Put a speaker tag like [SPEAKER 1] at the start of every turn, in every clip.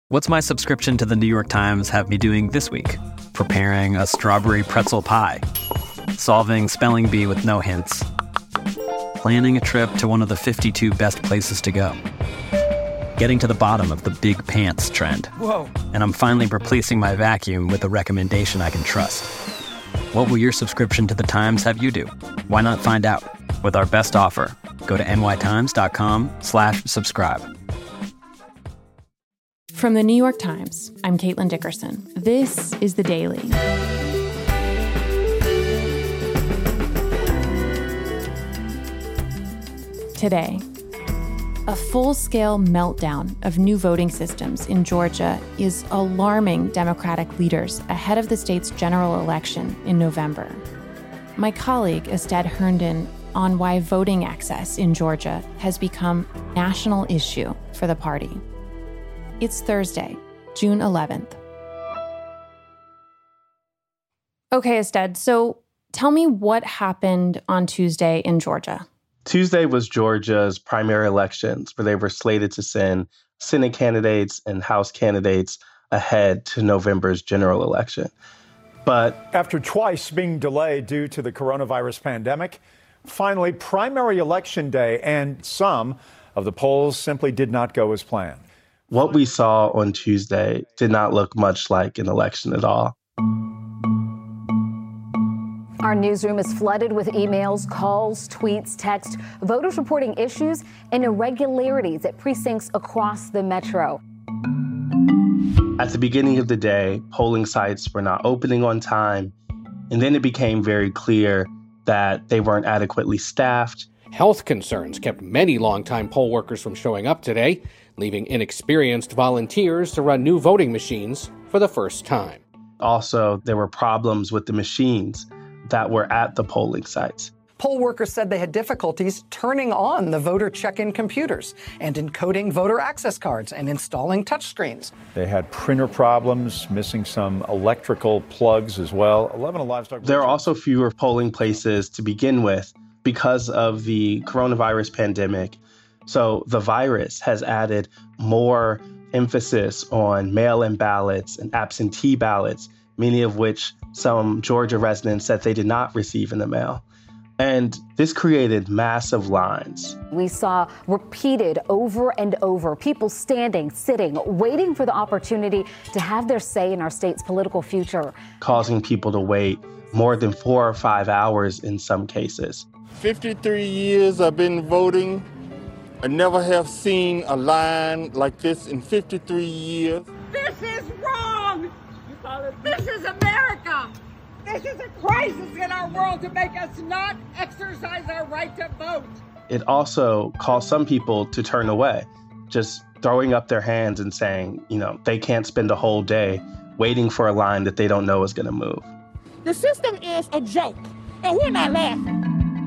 [SPEAKER 1] What's my subscription to the New York Times have me doing this week? Preparing a strawberry pretzel pie, solving spelling bee with no hints, planning a trip to one of the 52 best places to go, getting to the bottom of the big pants trend.
[SPEAKER 2] Whoa.
[SPEAKER 1] And I'm finally replacing my vacuum with a recommendation I can trust. What will your subscription to the Times have you do? Why not find out? With our best offer, go to nytimes.com/subscribe.
[SPEAKER 3] From the New York Times, I'm Caitlin Dickerson. This is The Daily. Today, a full-scale meltdown of new voting systems in Georgia is alarming Democratic leaders ahead of the state's general election in November. My colleague, Estad Herndon, on why voting access in Georgia has become a national issue for the party. It's Thursday, June 11th. Okay, Estad, so tell me what happened on Tuesday in Georgia.
[SPEAKER 4] Tuesday was Georgia's primary elections, where they were slated to send Senate candidates and House candidates ahead to November's general election. But
[SPEAKER 2] after twice being delayed due to the coronavirus pandemic, finally primary election day, and some of the polls simply did not go as planned.
[SPEAKER 4] What we saw on Tuesday did not look much like an election at all.
[SPEAKER 5] Our newsroom is flooded with emails, calls, tweets, texts, voters reporting issues and irregularities at precincts across the metro.
[SPEAKER 4] At the beginning of the day, polling sites were not opening on time, and then it became very clear that they weren't adequately staffed.
[SPEAKER 6] Health concerns kept many longtime poll workers from showing up today, leaving inexperienced volunteers to run new voting machines for the first time.
[SPEAKER 4] Also, there were problems with the machines that were at the polling sites.
[SPEAKER 7] Poll workers said they had difficulties turning on the voter check-in computers and encoding voter access cards and installing touchscreens.
[SPEAKER 2] They had printer problems, missing some electrical plugs as well. 11 livestock.
[SPEAKER 4] There are also fewer polling places to begin with because of the coronavirus pandemic. So the virus has added more emphasis on mail-in ballots and absentee ballots, many of which some Georgia residents said they did not receive in the mail. And this created massive lines.
[SPEAKER 5] We saw repeated over and over, people standing, sitting, waiting for the opportunity to have their say in our state's political future.
[SPEAKER 4] Causing people to wait more than 4 or 5 hours in some cases.
[SPEAKER 8] 53 years I've been voting. I never have seen a line like this in 53 years.
[SPEAKER 9] This is wrong! This is America! This is a crisis in our world to make us not exercise our right to vote.
[SPEAKER 4] It also caused some people to turn away, just throwing up their hands and saying, they can't spend a whole day waiting for a line that they don't know is going to move.
[SPEAKER 9] The system is a joke, and we're not laughing.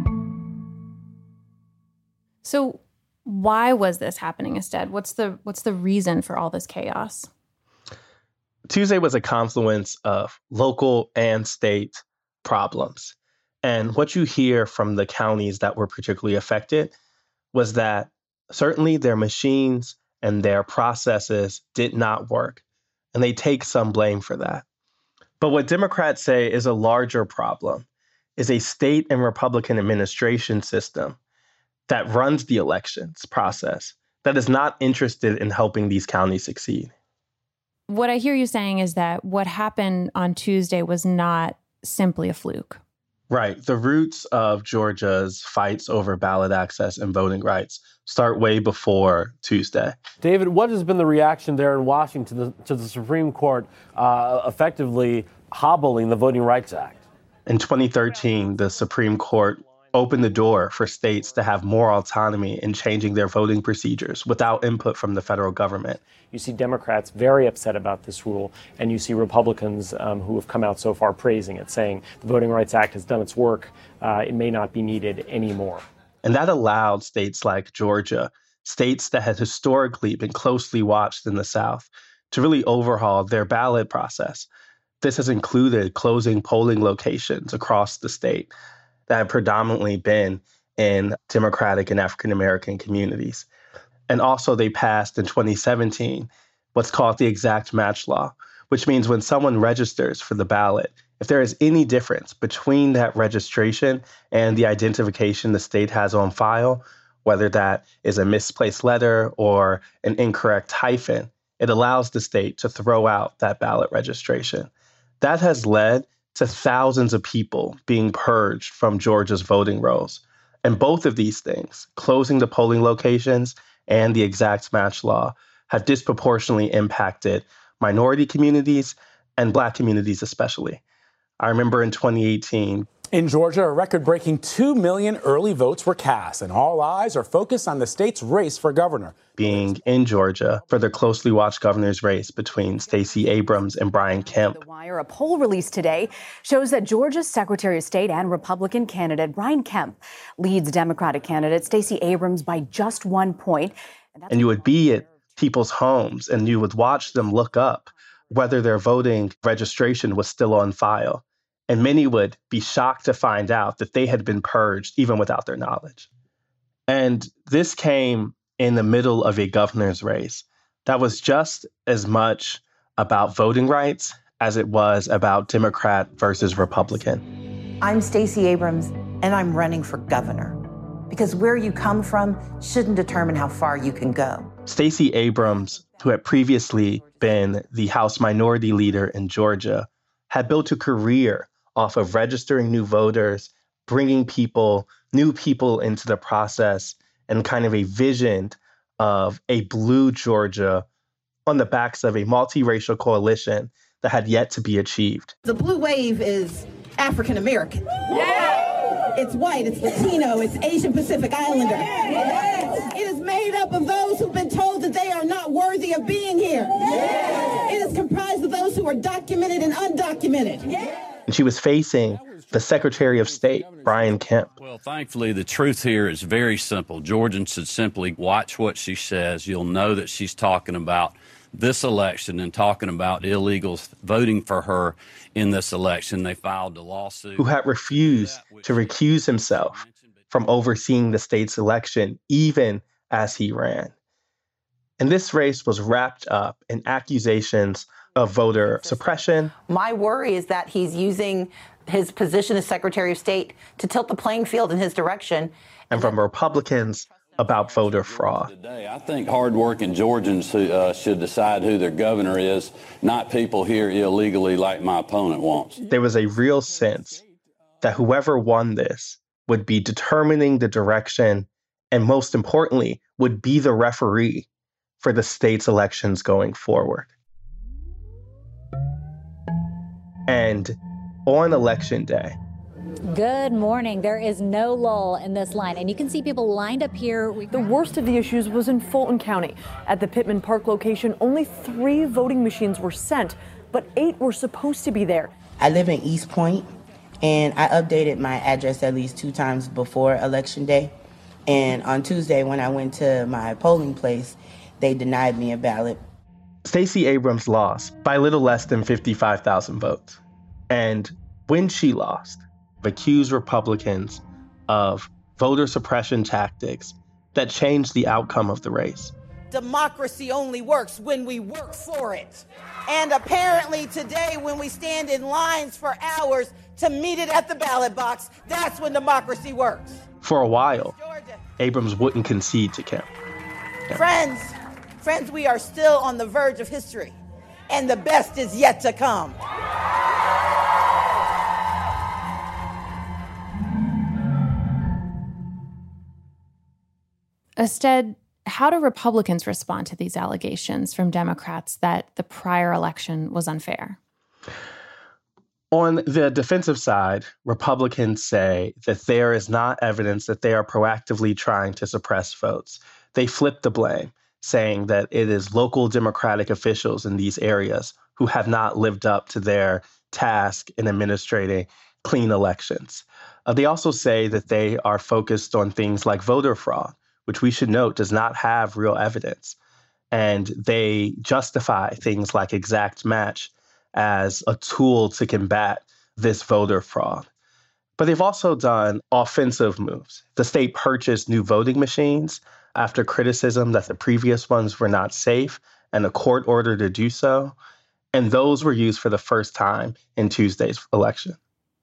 [SPEAKER 3] So why was this happening, Estad? What's the reason for all this chaos?
[SPEAKER 4] Tuesday was a confluence of local and state problems. And what you hear from the counties that were particularly affected was that certainly their machines and their processes did not work. And they take some blame for that. But what Democrats say is a larger problem is a state and Republican administration system that runs the elections process that is not interested in helping these counties succeed.
[SPEAKER 3] What I hear you saying is that what happened on Tuesday was not simply a fluke.
[SPEAKER 4] Right. The roots of Georgia's fights over ballot access and voting rights start way before Tuesday.
[SPEAKER 10] David, what has been the reaction there in Washington to the Supreme Court effectively hobbling the Voting Rights Act?
[SPEAKER 4] In 2013, the Supreme Court opened the door for states to have more autonomy in changing their voting procedures without input from the federal government.
[SPEAKER 11] You see Democrats very upset about this rule, and you see Republicans who have come out so far praising it, saying the Voting Rights Act has done its work. It may not be needed anymore.
[SPEAKER 4] And that allowed states like Georgia, states that had historically been closely watched in the South, to really overhaul their ballot process. This has included closing polling locations across the state that have predominantly been in Democratic and African-American communities. And also they passed in 2017 what's called the exact match law, which means when someone registers for the ballot, if there is any difference between that registration and the identification the state has on file, whether that is a misplaced letter or an incorrect hyphen, it allows the state to throw out that ballot registration. That has led to thousands of people being purged from Georgia's voting rolls. And both of these things, closing the polling locations and the exact match law, have disproportionately impacted minority communities and Black communities especially. I remember in 2018,
[SPEAKER 12] in Georgia, a record-breaking 2 million early votes were cast, and all eyes are focused on the state's race for governor.
[SPEAKER 4] Being in Georgia for the closely watched governor's race between Stacey Abrams and Brian Kemp.
[SPEAKER 13] The Wire, a poll released today shows that Georgia's Secretary of State and Republican candidate Brian Kemp leads Democratic candidate Stacey Abrams by just 1 point.
[SPEAKER 4] And you would be at people's homes and you would watch them look up whether their voting registration was still on file. And many would be shocked to find out that they had been purged even without their knowledge. And this came in the middle of a governor's race that was just as much about voting rights as it was about Democrat versus Republican.
[SPEAKER 14] I'm Stacey Abrams, and I'm running for governor because where you come from shouldn't determine how far you can go.
[SPEAKER 4] Stacey Abrams, who had previously been the House Minority Leader in Georgia, had built a career off of registering new voters, bringing new people into the process, and kind of a vision of a blue Georgia on the backs of a multiracial coalition that had yet to be achieved.
[SPEAKER 15] The blue wave is African American. Yeah! It's white, it's Latino, it's Asian Pacific Islander. Yeah! It is made up of those who've been told that they are not worthy of being here. Yeah! It is comprised of those who are documented and undocumented. Yeah!
[SPEAKER 4] And she was facing the Secretary of State, Brian Kemp.
[SPEAKER 16] Well, thankfully, the truth here is very simple. Georgians should simply watch what she says. You'll know that she's talking about this election and talking about illegals voting for her in this election. They filed a lawsuit.
[SPEAKER 4] Who had refused to recuse himself from overseeing the state's election, even as he ran. And this race was wrapped up in accusations of voter suppression.
[SPEAKER 14] My worry is that he's using his position as Secretary of State to tilt the playing field in his direction.
[SPEAKER 4] And from Republicans about voter fraud.
[SPEAKER 16] Today, I think hardworking Georgians should decide who their governor is, not people here illegally like my opponent wants.
[SPEAKER 4] There was a real sense that whoever won this would be determining the direction and, most importantly, would be the referee for the state's elections going forward. And on Election Day.
[SPEAKER 17] Good morning. There is no lull in this line, and you can see people lined up here.
[SPEAKER 18] The worst of the issues was in Fulton County. At the Pittman Park location, only 3 voting machines were sent, but 8 were supposed to be there.
[SPEAKER 19] I live in East Point, and I updated my address at least 2 times before Election Day. And on Tuesday, when I went to my polling place, they denied me a ballot.
[SPEAKER 4] Stacey Abrams lost by a little less than 55,000 votes. And when she lost, accused Republicans of voter suppression tactics that changed the outcome of the race.
[SPEAKER 15] Democracy only works when we work for it. And apparently today, when we stand in lines for hours to meet it at the ballot box, that's when democracy works.
[SPEAKER 4] For a while, Abrams wouldn't concede to Kemp.
[SPEAKER 15] Yeah. Friends, we are still on the verge of history, and the best is yet to come.
[SPEAKER 3] Instead, how do Republicans respond to these allegations from Democrats that the prior election was unfair?
[SPEAKER 4] On the defensive side, Republicans say that there is not evidence that they are proactively trying to suppress votes. They flip the blame, saying that it is local Democratic officials in these areas who have not lived up to their task in administrating clean elections. They also say that they are focused on things like voter fraud, which we should note does not have real evidence. And they justify things like exact match as a tool to combat this voter fraud. But they've also done offensive moves. The state purchased new voting machines after criticism that the previous ones were not safe and a court order to do so. And those were used for the first time in Tuesday's election.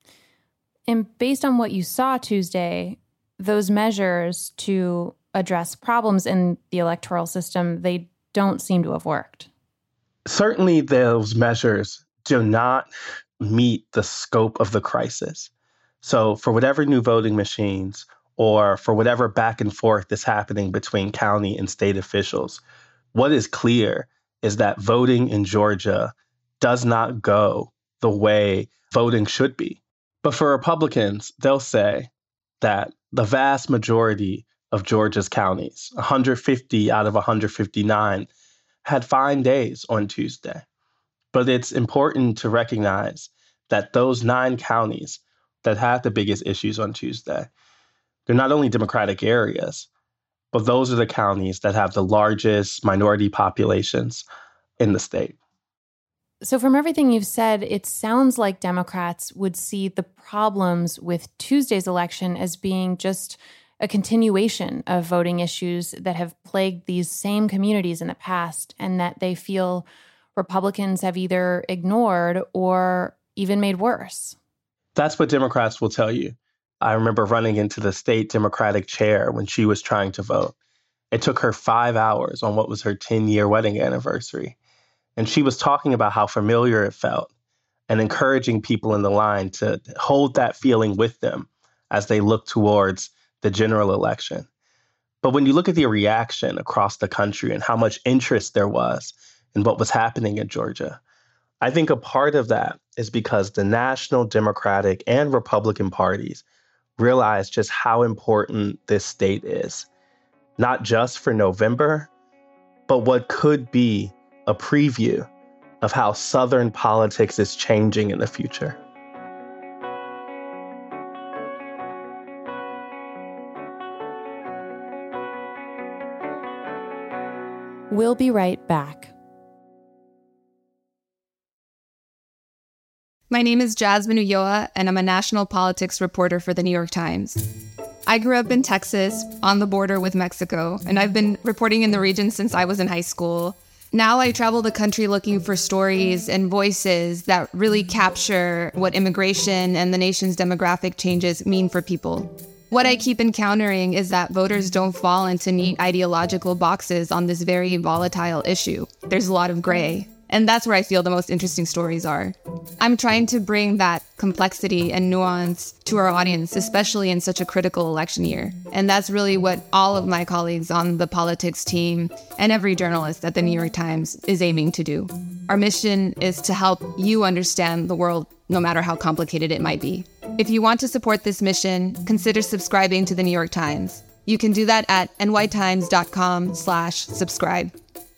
[SPEAKER 3] And based on what you saw Tuesday, those measures to address problems in the electoral system, they don't seem to have worked.
[SPEAKER 4] Certainly, those measures do not meet the scope of the crisis. So for whatever new voting machines or for whatever back and forth is happening between county and state officials, what is clear is that voting in Georgia does not go the way voting should be. But for Republicans, they'll say that the vast majority of Georgia's counties, 150 out of 159, had fine days on Tuesday. But it's important to recognize that those 9 counties that had the biggest issues on Tuesday, they're not only Democratic areas, but those are the counties that have the largest minority populations in the state.
[SPEAKER 3] So from everything you've said, it sounds like Democrats would see the problems with Tuesday's election as being just a continuation of voting issues that have plagued these same communities in the past, and that they feel Republicans have either ignored or even made worse.
[SPEAKER 4] That's what Democrats will tell you. I remember running into the state Democratic chair when she was trying to vote. It took her 5 hours on what was her 10-year wedding anniversary. And she was talking about how familiar it felt and encouraging people in the line to hold that feeling with them as they look towards the general election. But when you look at the reaction across the country and how much interest there was in what was happening in Georgia, I think a part of that is because the national Democratic and Republican parties realize just how important this state is, not just for November, but what could be a preview of how Southern politics is changing in the future.
[SPEAKER 3] We'll be right back.
[SPEAKER 20] My name is Jasmine Ulloa, and I'm a national politics reporter for The New York Times. I grew up in Texas, on the border with Mexico, and I've been reporting in the region since I was in high school. Now I travel the country looking for stories and voices that really capture what immigration and the nation's demographic changes mean for people. What I keep encountering is that voters don't fall into neat ideological boxes on this very volatile issue. There's a lot of gray. And that's where I feel the most interesting stories are. I'm trying to bring that complexity and nuance to our audience, especially in such a critical election year. And that's really what all of my colleagues on the politics team and every journalist at the New York Times is aiming to do. Our mission is to help you understand the world, no matter how complicated it might be. If you want to support this mission, consider subscribing to the New York Times. You can do that at nytimes.com/subscribe.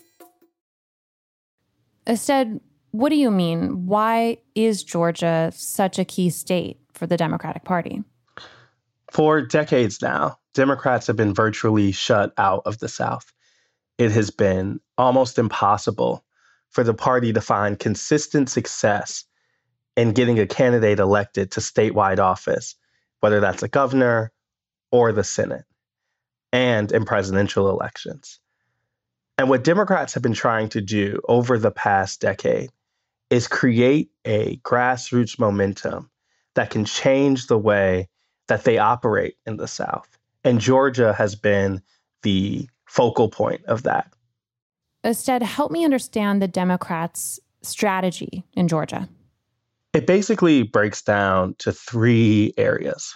[SPEAKER 3] Ested, what do you mean? Why is Georgia such a key state for the Democratic Party?
[SPEAKER 4] For decades now, Democrats have been virtually shut out of the South. It has been almost impossible for the party to find consistent success in getting a candidate elected to statewide office, whether that's a governor or the Senate, and in presidential elections. And what Democrats have been trying to do over the past decade is create a grassroots momentum that can change the way that they operate in the South. And Georgia has been the focal point of that.
[SPEAKER 3] Ested, help me understand the Democrats' strategy in Georgia.
[SPEAKER 4] It basically breaks down to 3 areas.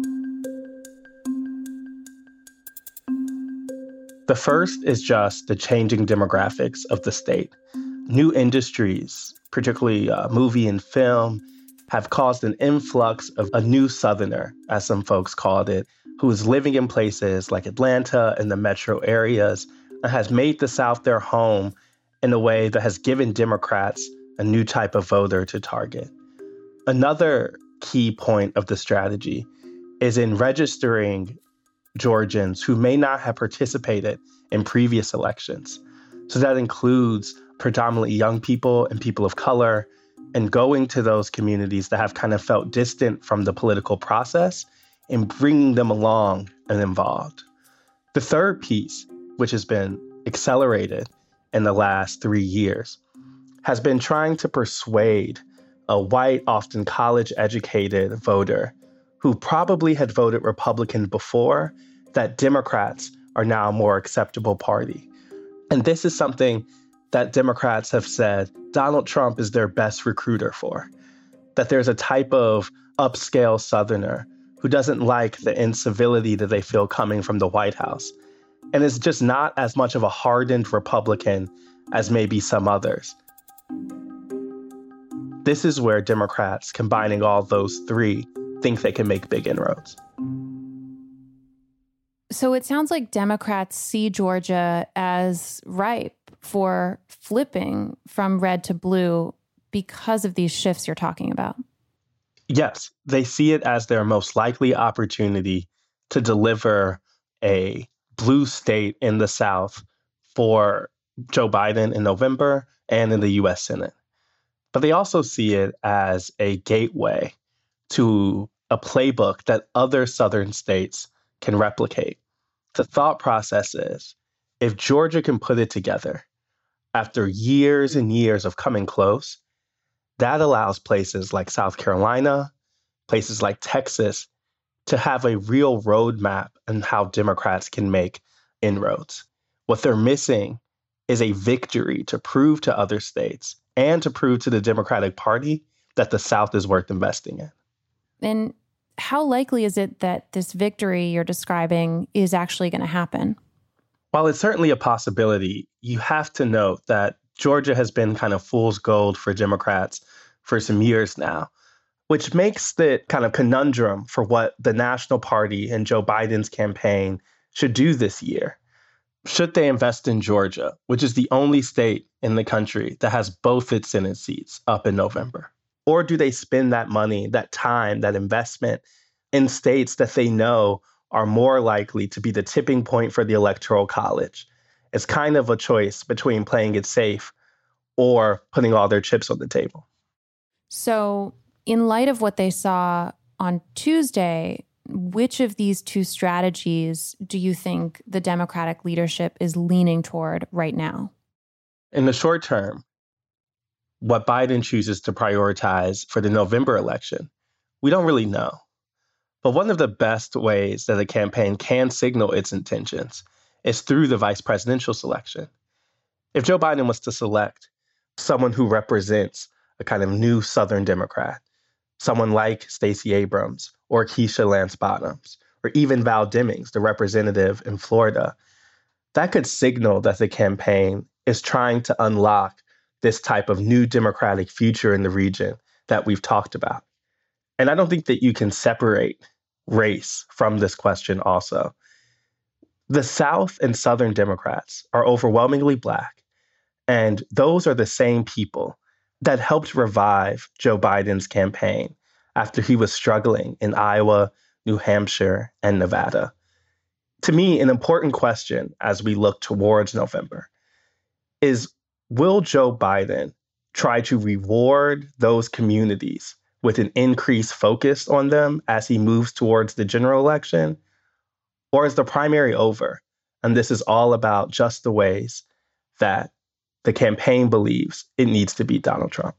[SPEAKER 4] The first is just the changing demographics of the state. New industries, particularly movie and film, have caused an influx of a new Southerner, as some folks called it, who is living in places like Atlanta and the metro areas and has made the South their home in a way that has given Democrats a new type of voter to target. Another key point of the strategy is in registering Georgians who may not have participated in previous elections. So that includes predominantly young people and people of color, and going to those communities that have kind of felt distant from the political process and bringing them along and involved. The third piece, which has been accelerated, in the last 3 years has been trying to persuade a white, often college-educated voter who probably had voted Republican before that Democrats are now a more acceptable party. And this is something that Democrats have said Donald Trump is their best recruiter for, that there's a type of upscale Southerner who doesn't like the incivility that they feel coming from the White House, and is just not as much of a hardened Republican as maybe some others. This is where Democrats, combining all those three, think they can make big inroads.
[SPEAKER 3] So it sounds like Democrats see Georgia as ripe for flipping from red to blue because of these shifts you're talking about.
[SPEAKER 4] Yes, they see it as their most likely opportunity to deliver a blue state in the South for Joe Biden in November and in the U.S. Senate. But they also see it as a gateway to a playbook that other Southern states can replicate. The thought process is, if Georgia can put it together after years and years of coming close, that allows places like South Carolina, places like Texas, to have a real roadmap on how Democrats can make inroads. What they're missing is a victory to prove to other states and to prove to the Democratic Party that the South is worth investing in.
[SPEAKER 3] And how likely is it that this victory you're describing is actually going to happen?
[SPEAKER 4] While it's certainly a possibility, you have to note that Georgia has been kind of fool's gold for Democrats for some years now, which makes the kind of conundrum for what the National Party and Joe Biden's campaign should do this year. Should they invest in Georgia, which is the only state in the country that has both its Senate seats up in November? Or do they spend that money, that time, that investment in states that they know are more likely to be the tipping point for the Electoral College? It's kind of a choice between playing it safe or putting all their chips on the table.
[SPEAKER 3] So in light of what they saw on Tuesday, which of these two strategies do you think the Democratic leadership is leaning toward right now?
[SPEAKER 4] In the short term, what Biden chooses to prioritize for the November election, we don't really know. But one of the best ways that a campaign can signal its intentions is through the vice presidential selection. If Joe Biden was to select someone who represents a kind of new Southern Democrat, someone like Stacey Abrams or Keisha Lance Bottoms, or even Val Demings, the representative in Florida, that could signal that the campaign is trying to unlock this type of new Democratic future in the region that we've talked about. And I don't think that you can separate race from this question also. The South and Southern Democrats are overwhelmingly Black, and those are the same people that helped revive Joe Biden's campaign after he was struggling in Iowa, New Hampshire, and Nevada. To me, an important question as we look towards November is, will Joe Biden try to reward those communities with an increased focus on them as he moves towards the general election? Or is the primary over, and this is all about just the ways that the campaign believes it needs to beat Donald Trump?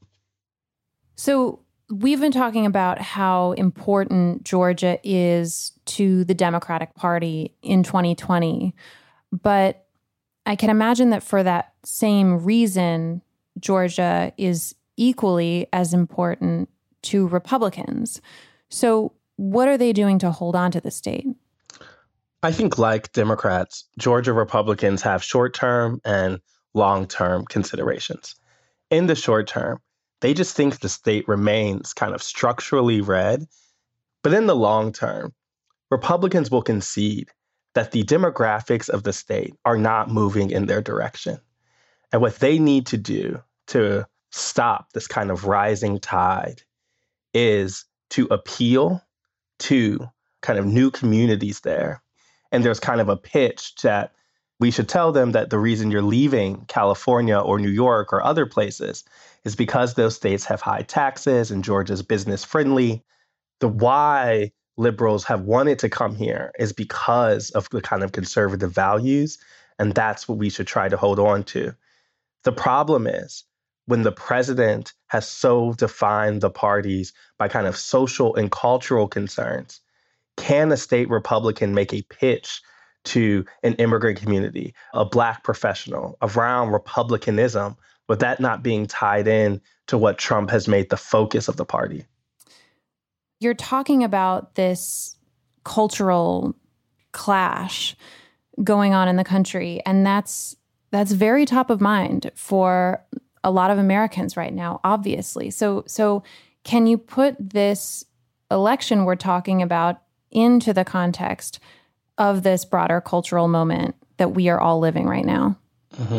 [SPEAKER 3] So we've been talking about how important Georgia is to the Democratic Party in 2020, but I can imagine that for that same reason, Georgia is equally as important to Republicans. So what are they doing to hold on to the state?
[SPEAKER 4] I think, like Democrats, Georgia Republicans have short-term and long-term considerations. In the short term, they just think the state remains kind of structurally red. But in the long term, Republicans will concede that the demographics of the state are not moving in their direction. And what they need to do to stop this kind of rising tide is to appeal to kind of new communities there. And there's kind of a pitch that we should tell them that the reason you're leaving California or New York or other places is because those states have high taxes and Georgia's business friendly. The why liberals have wanted to come here is because of the kind of conservative values. And that's what we should try to hold on to. The problem is when the president has so defined the parties by kind of social and cultural concerns, can a state Republican make a pitch to an immigrant community, a Black professional, around Republicanism, with that not being tied in to what Trump has made the focus of the party?
[SPEAKER 3] You're talking about this cultural clash going on in the country, and that's very top of mind for a lot of Americans right now, obviously. So can you put this election we're talking about into the context of this broader cultural moment that we are all living right now?
[SPEAKER 4] Mm-hmm.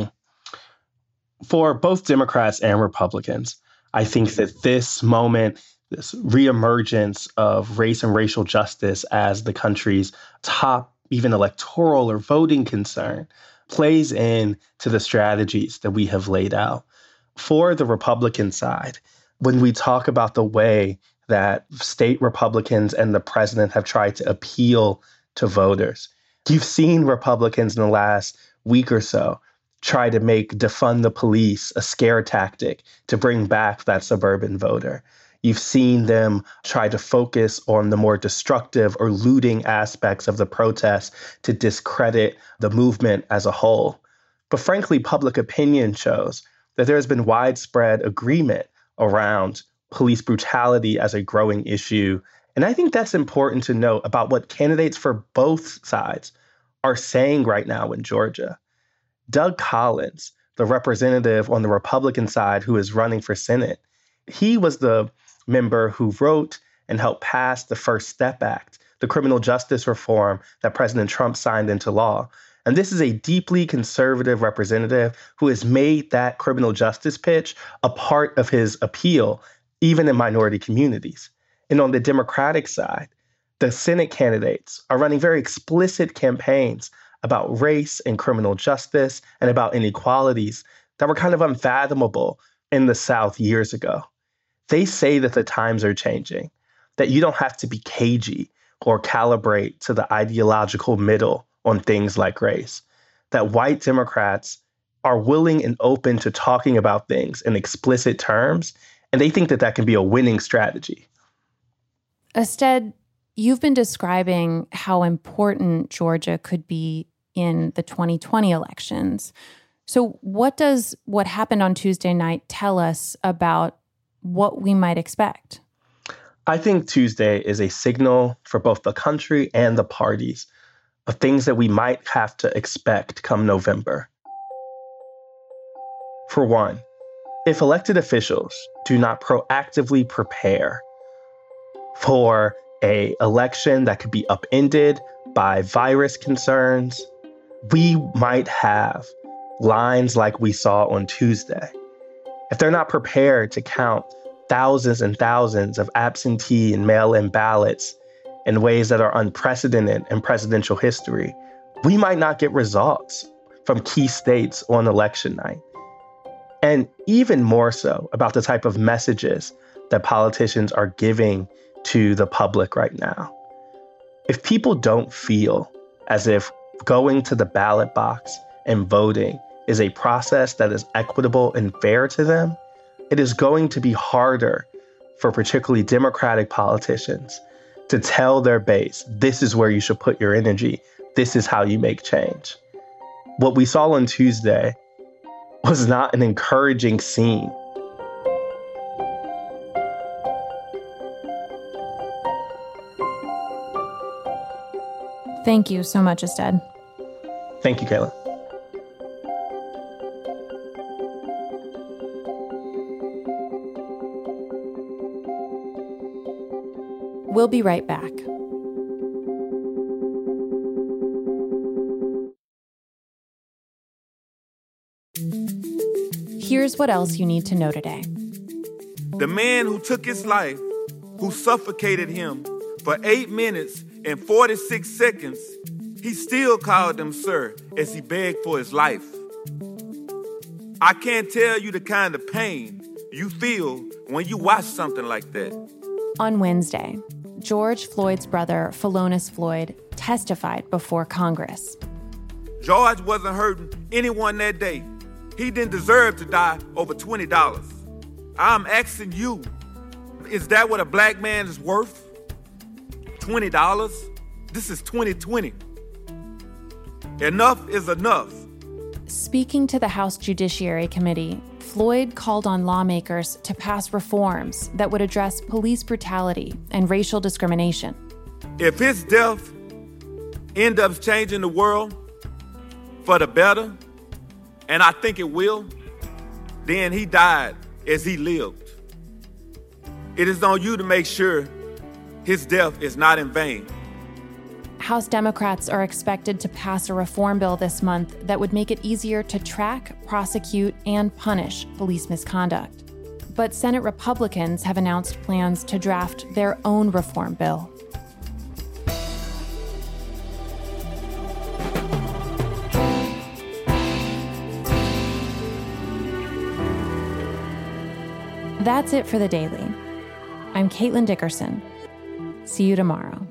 [SPEAKER 4] For both Democrats and Republicans, I think that this moment, this reemergence of race and racial justice as the country's top even electoral or voting concern, plays in to the strategies that we have laid out. For the Republican side, when we talk about the way that state Republicans and the president have tried to appeal to voters, you've seen Republicans in the last week or so try to make defund the police a scare tactic to bring back that suburban voter. You've seen them try to focus on the more destructive or looting aspects of the protests to discredit the movement as a whole. But frankly, public opinion shows that there has been widespread agreement around police brutality as a growing issue. And I think that's important to note about what candidates for both sides are saying right now in Georgia. Doug Collins, the representative on the Republican side who is running for Senate, he was the member who wrote and helped pass the First Step Act, the criminal justice reform that President Trump signed into law. And this is a deeply conservative representative who has made that criminal justice pitch a part of his appeal, even in minority communities. And on the Democratic side, the Senate candidates are running very explicit campaigns about race and criminal justice and about inequalities that were kind of unfathomable in the South years ago. They say that the times are changing, that you don't have to be cagey or calibrate to the ideological middle on things like race, that white Democrats are willing and open to talking about things in explicit terms, and they think that that can be a winning strategy.
[SPEAKER 3] Ested, you've been describing how important Georgia could be in the 2020 elections. So what does what happened on Tuesday night tell us about what we might expect?
[SPEAKER 4] I think Tuesday is a signal for both the country and the parties of things that we might have to expect come November. For one, if elected officials do not proactively prepare for an election that could be upended by virus concerns, we might have lines like we saw on Tuesday. If they're not prepared to count thousands and thousands of absentee and mail-in ballots in ways that are unprecedented in presidential history, we might not get results from key states on election night. And even more so about the type of messages that politicians are giving to the public right now. If people don't feel as if going to the ballot box and voting is a process that is equitable and fair to them, it is going to be harder for particularly Democratic politicians to tell their base, this is where you should put your energy. This is how you make change. What we saw on Tuesday was not an encouraging scene.
[SPEAKER 3] Thank you so much, Ested.
[SPEAKER 4] Thank you, Kayla.
[SPEAKER 3] We'll be right back. Here's what else you need to know today.
[SPEAKER 8] The man who took his life, who suffocated him for 8 minutes and 46 seconds, he still called him sir as he begged for his life. I can't tell you the kind of pain you feel when you watch something like that.
[SPEAKER 3] On Wednesday, George Floyd's brother, Philonise Floyd, testified before Congress.
[SPEAKER 8] George wasn't hurting anyone that day. He didn't deserve to die over $20. I'm asking you, is that what a black man is worth? $20? This is 2020. Enough is enough.
[SPEAKER 3] Speaking to the House Judiciary Committee, Floyd called on lawmakers to pass reforms that would address police brutality and racial discrimination.
[SPEAKER 8] If his death ends up changing the world for the better, and I think it will, then he died as he lived. It is on you to make sure his death is not in vain.
[SPEAKER 3] House Democrats are expected to pass a reform bill this month that would make it easier to track, prosecute, and punish police misconduct. But Senate Republicans have announced plans to draft their own reform bill. That's it for The Daily. I'm Caitlin Dickerson. See you tomorrow.